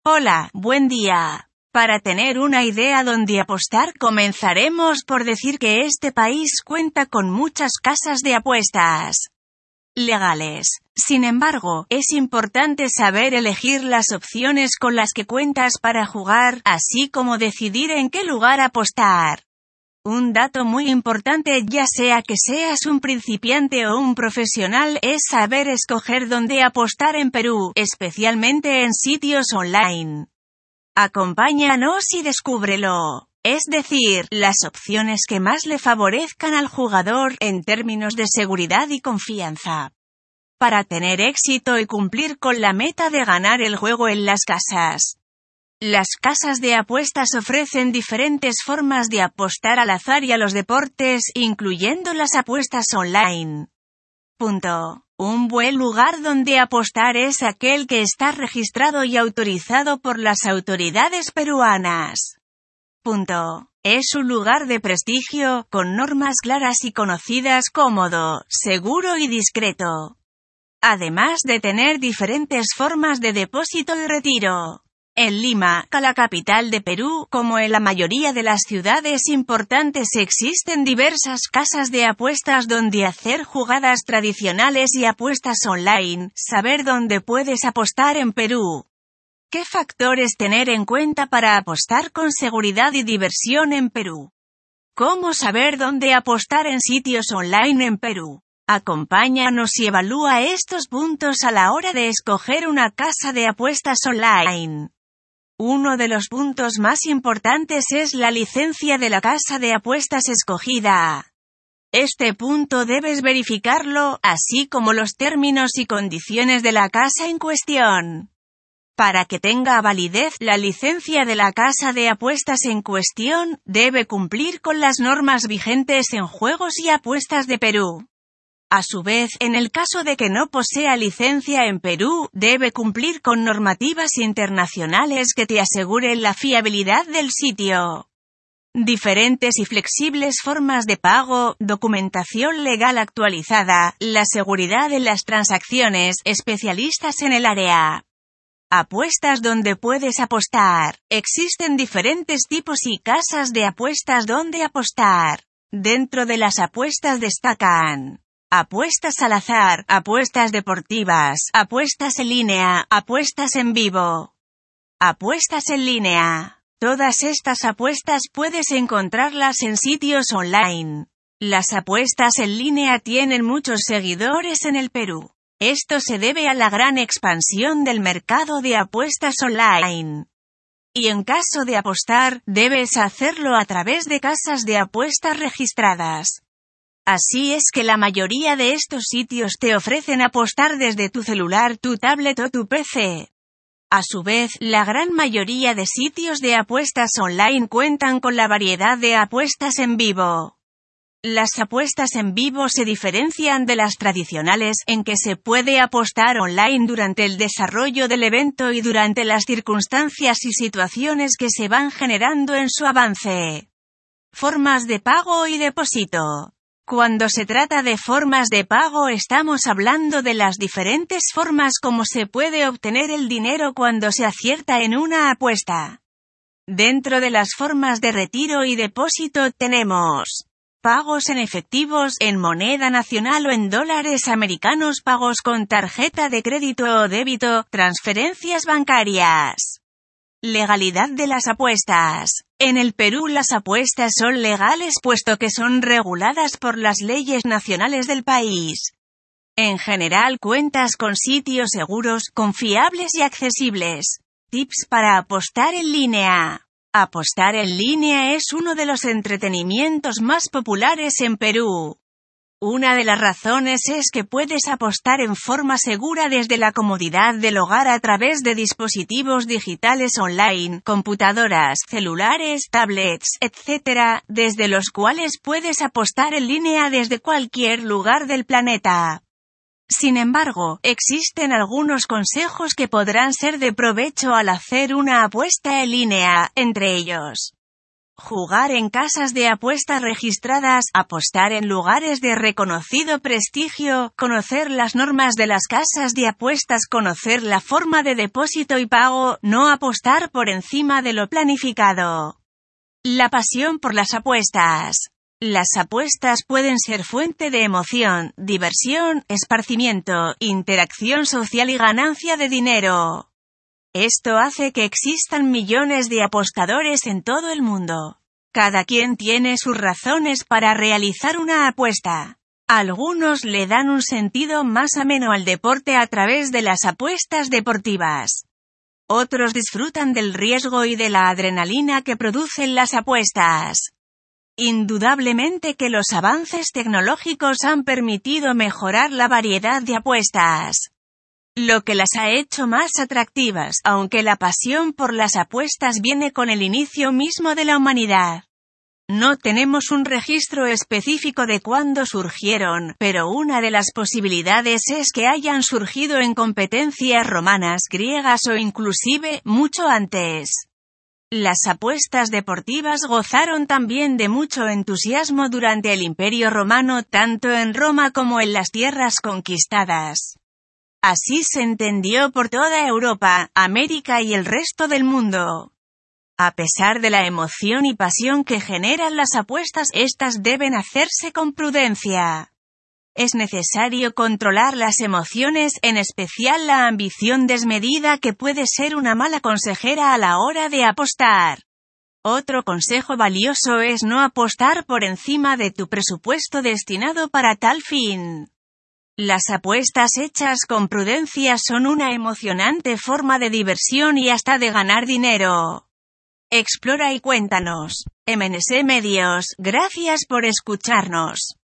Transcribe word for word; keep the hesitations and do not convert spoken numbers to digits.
Hola, buen día. Para tener una idea dónde apostar, comenzaremos por decir que este país cuenta con muchas casas de apuestas legales. Sin embargo, es importante saber elegir las opciones con las que cuentas para jugar, así como decidir en qué lugar apostar. Un dato muy importante, ya sea que seas un principiante o un profesional, es saber escoger dónde apostar en Perú, especialmente en sitios online. Acompáñanos y descúbrelo. Es decir, las opciones que más le favorezcan al jugador, en términos de seguridad y confianza. Para tener éxito y cumplir con la meta de ganar el juego en las casas. Las casas de apuestas ofrecen diferentes formas de apostar al azar y a los deportes, incluyendo las apuestas online. Punto. Un buen lugar donde apostar es aquel que está registrado y autorizado por las autoridades peruanas. Punto. Es un lugar de prestigio, con normas claras y conocidas, cómodo, seguro y discreto. Además de tener diferentes formas de depósito y retiro. En Lima, la capital de Perú, como en la mayoría de las ciudades importantes, existen diversas casas de apuestas donde hacer jugadas tradicionales y apuestas online. Saber dónde puedes apostar en Perú. ¿Qué factores tener en cuenta para apostar con seguridad y diversión en Perú? ¿Cómo saber dónde apostar en sitios online en Perú? Acompáñanos y evalúa estos puntos a la hora de escoger una casa de apuestas online. Uno de los puntos más importantes es la licencia de la casa de apuestas escogida. Este punto debes verificarlo, así como los términos y condiciones de la casa en cuestión. Para que tenga validez, la licencia de la casa de apuestas en cuestión debe cumplir con las normas vigentes en juegos y apuestas de Perú. A su vez, en el caso de que no posea licencia en Perú, debe cumplir con normativas internacionales que te aseguren la fiabilidad del sitio. Diferentes y flexibles formas de pago, documentación legal actualizada, la seguridad en las transacciones, especialistas en el área. Apuestas donde puedes apostar. Existen diferentes tipos y casas de apuestas donde apostar. Dentro de las apuestas destacan apuestas al azar, apuestas deportivas, apuestas en línea, apuestas en vivo. Apuestas en línea. Todas estas apuestas puedes encontrarlas en sitios online. Las apuestas en línea tienen muchos seguidores en el Perú. Esto se debe a la gran expansión del mercado de apuestas online. Y en caso de apostar, debes hacerlo a través de casas de apuestas registradas. Así es que la mayoría de estos sitios te ofrecen apostar desde tu celular, tu tablet o tu P C. A su vez, la gran mayoría de sitios de apuestas online cuentan con la variedad de apuestas en vivo. Las apuestas en vivo se diferencian de las tradicionales, en que se puede apostar online durante el desarrollo del evento y durante las circunstancias y situaciones que se van generando en su avance. Formas de pago y depósito. Cuando se trata de formas de pago, estamos hablando de las diferentes formas como se puede obtener el dinero cuando se acierta en una apuesta. Dentro de las formas de retiro y depósito tenemos pagos en efectivos, en moneda nacional o en dólares americanos, pagos con tarjeta de crédito o débito, transferencias bancarias. Legalidad de las apuestas. En el Perú las apuestas son legales puesto que son reguladas por las leyes nacionales del país. En general cuentas con sitios seguros, confiables y accesibles. Tips para apostar en línea. Apostar en línea es uno de los entretenimientos más populares en Perú. Una de las razones es que puedes apostar en forma segura desde la comodidad del hogar a través de dispositivos digitales online, computadoras, celulares, tablets, etcétera, desde los cuales puedes apostar en línea desde cualquier lugar del planeta. Sin embargo, existen algunos consejos que podrán ser de provecho al hacer una apuesta en línea, entre ellos: jugar en casas de apuestas registradas, apostar en lugares de reconocido prestigio, conocer las normas de las casas de apuestas, conocer la forma de depósito y pago, no apostar por encima de lo planificado. La pasión por las apuestas. Las apuestas pueden ser fuente de emoción, diversión, esparcimiento, interacción social y ganancia de dinero. Esto hace que existan millones de apostadores en todo el mundo. Cada quien tiene sus razones para realizar una apuesta. Algunos le dan un sentido más ameno al deporte a través de las apuestas deportivas. Otros disfrutan del riesgo y de la adrenalina que producen las apuestas. Indudablemente que los avances tecnológicos han permitido mejorar la variedad de apuestas, lo que las ha hecho más atractivas, aunque la pasión por las apuestas viene con el inicio mismo de la humanidad. No tenemos un registro específico de cuándo surgieron, pero una de las posibilidades es que hayan surgido en competencias romanas, griegas o inclusive, mucho antes. Las apuestas deportivas gozaron también de mucho entusiasmo durante el Imperio Romano, tanto en Roma como en las tierras conquistadas. Así se entendió por toda Europa, América y el resto del mundo. A pesar de la emoción y pasión que generan las apuestas, estas deben hacerse con prudencia. Es necesario controlar las emociones, en especial la ambición desmedida que puede ser una mala consejera a la hora de apostar. Otro consejo valioso es no apostar por encima de tu presupuesto destinado para tal fin. Las apuestas hechas con prudencia son una emocionante forma de diversión y hasta de ganar dinero. Explora y cuéntanos. M N C Medios, gracias por escucharnos.